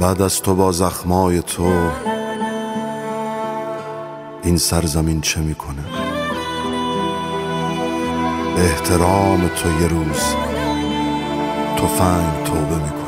بعد از تو با زخمای تو این سرزمین چه میکنه؟ به احترام تو یه روز تفنگ توبه میکنه.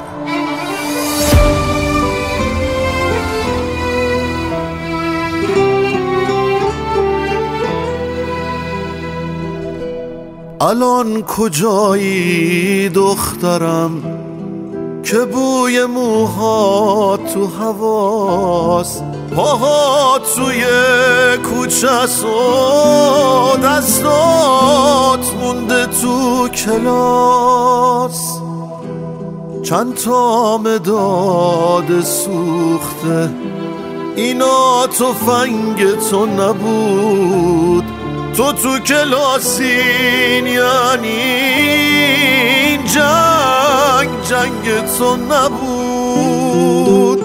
الان کجایی دخترم که بوی موها تو حواس، پاها توی کوچه است و دستات مونده تو کلاس، چند تا مداد سوخته اینا تفنگ تو نبود، تو کلاسین یعنی جنگ تو نبود.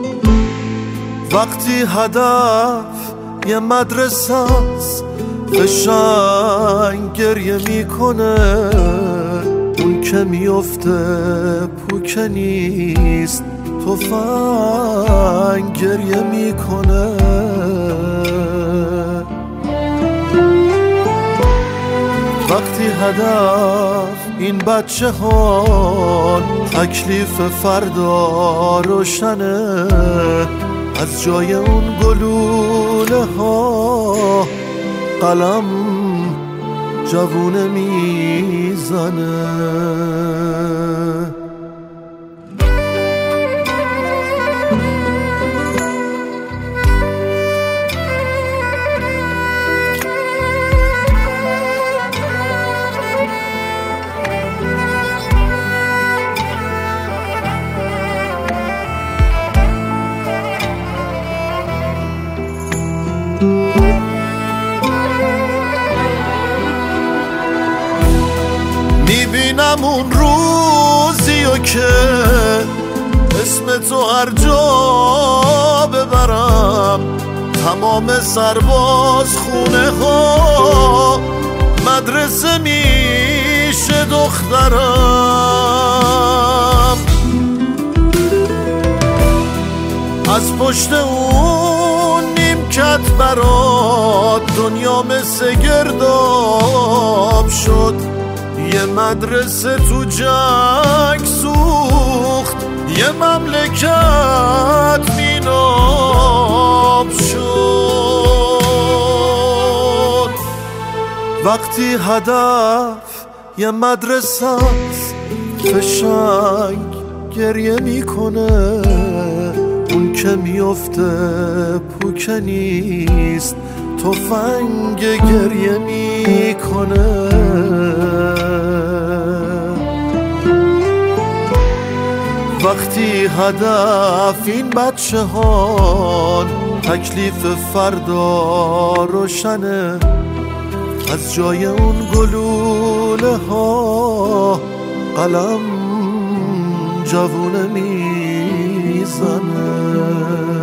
وقتی هدف یه مدرسه است قشنگ گریه میکنه، اون که میفته پوکه نیست تفنگ گریه میکنه. وقتی هدف این بچه ها تکلیف فردا روشنه، از جای اون گلوله ها قلم جوونه میزنه. میبینم اون روزیو که اسم تو هر جا ببرم، تمام سرباز خونه ها مدرسه میشه دخترم، از پشت اون نیمکت برات دنیا مثل گرداب شد، یه مدرسه تو جنگ سوخت، یه مملکت میناب شد. وقتی هدف یه مدرسه است قشنگ گریه میکنه، اون که میفته پوکه نیست تفنگ گریه میکنه. وقتی هدف این بچه ها تکلیف فردا روشنه، از جای اون گلوله ها قلم جوونه میزنه.